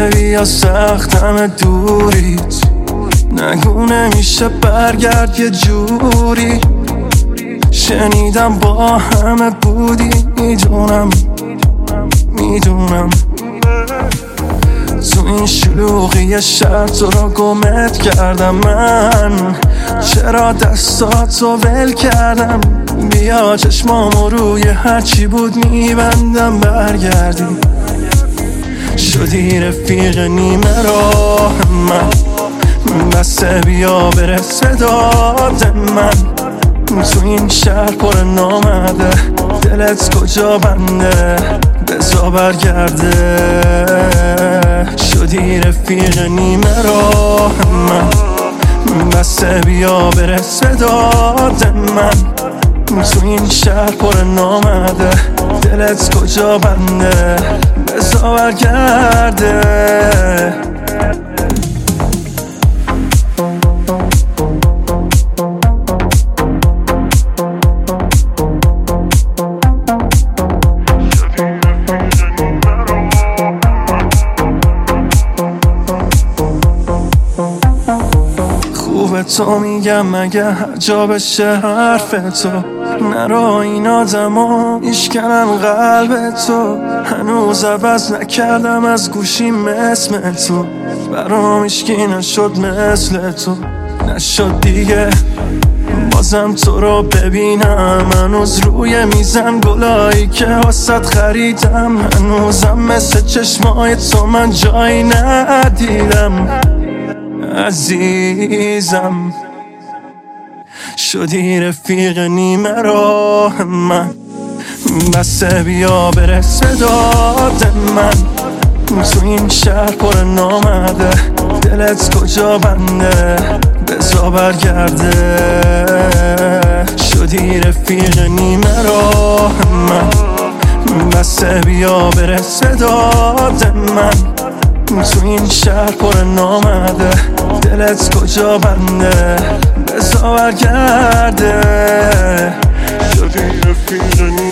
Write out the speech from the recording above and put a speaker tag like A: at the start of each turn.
A: بیا سختم دوریت، نگو نمیشه برگرد یه جوری. شنیدم با همه بودی، میدونم تو این شلوغی شهر تو رو گمت کردم من. چرا دستاتو ول کردم؟ بیا چشمامو روی هرچی بود میبندم برگردی. شدی رفیق نیمه راه من، بسه بیا برس داد من. تو این شهر پر نامده، دلت کجا بنده؟ بزا برگرده. شدی رفیق نیمه راه من، بسه بیا برس داد من. تو این شهر پر نامده، دلت کجا بنده؟ بزا برگرده. خوبه تو میگم مگه هر جا بشه حرف تو، نرو این آدما میشکنن قلب تو. هنوز عوض نکردم از گوشیم اسم تو، برام هیچکی نشد مثل تو. نشد دیگه بازم تو رو ببینم، هنوز روی میزم گلایی که واسط خریدم. هنوزم مثل چشمای تو من جایی ندیدم عزیزم. شدی رفیق نیمه راه من، بسه بیا برس داد من. تو این شهر پر نامده، دلت کجا بنده؟ بزا برگرده. شدی رفیق نیمه راه من، بسه بیا برس داد من. تو این شهر پر نامده، دلت کجا بنده؟ بزا برگرده. شدی رفیق نیمه